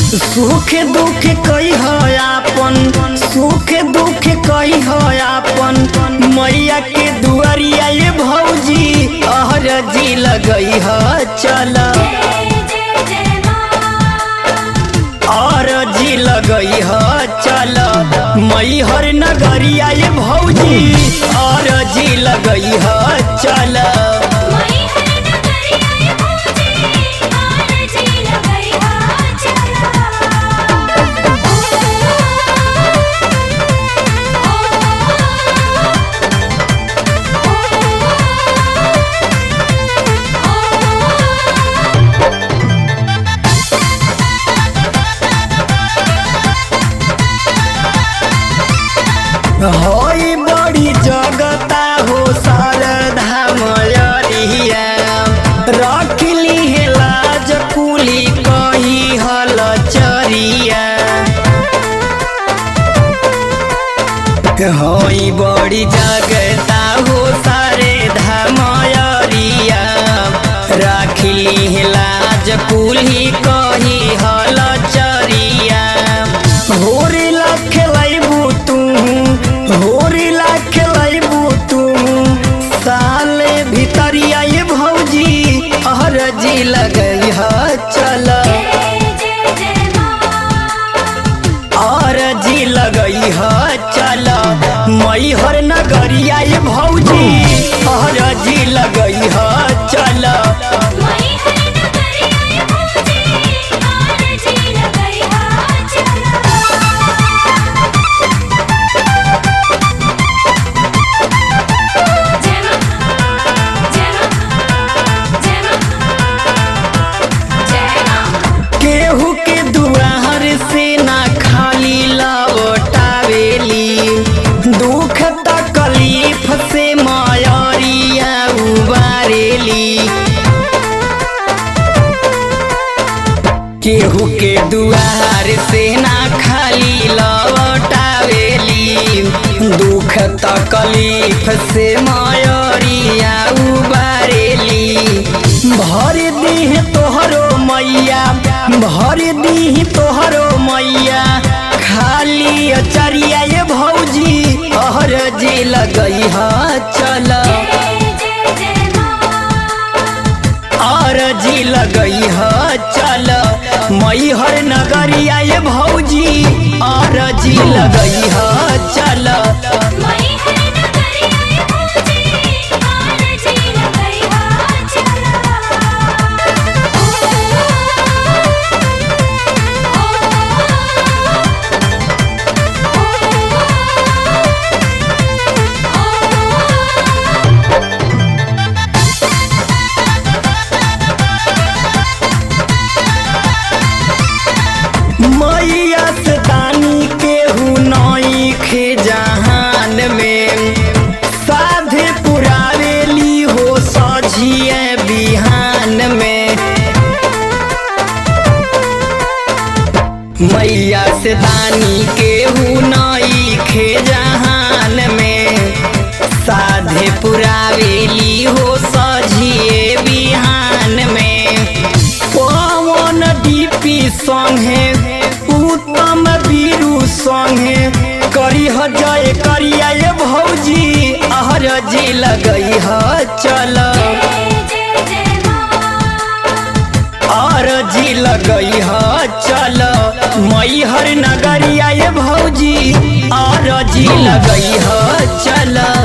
सुख दुख कही है आपन, सुख दुख कही है आपन मैया के दुआरिया ये भौजी अरजी लगई है चल, अरजी लगई है चल मैहर नगरिया ये भौजी अरजी लगई है चल। होई बड़ी जगता हो शारदा मयरिया, रखली है लाज कुली कही हल चरिया। होई बड़ी जगता हो शारदा मयरिया, रखली है लाज कुली कही हल चरिया। होरी लख लैबू तू, होरी लाख लैबू तू साले भितरिया ये भौजी अरजी लगई है चल, अरजी लगई है चल मैहर नगरिया ये भौजी अरजी लगई है चल। केहू के दुआर से ना खाली लौटावेली, दुख तकलीफ से मायरिया उबारेली। केहू के दुआर से ना खाली लौटावेली, दुख तकलीफ से मायरिया उबारेली। भर दीह तोहरो मैया, भर दीह तोहरो मैया खाली अचरिया ये भौजी अरजी लगई है चल, अरजी लगई है चल मैहर नगरिया ये भौजी अरजी लगई है चल। मैया से दानी केहू नई खे जहान में, साधे पुरावेली हो सझिए बिहान में। मैया से दानी केहू नई खे जहान में, साधे पुरावेली हो सझिए बिहान में। पवन डीपी संगे उत्तम बीरू संगे करी ह जय करिया ये भौजी अरजी लगई है चल, अरजी लगई है चल मैहर नगरिया ये भौजी अरजी लगई है चल।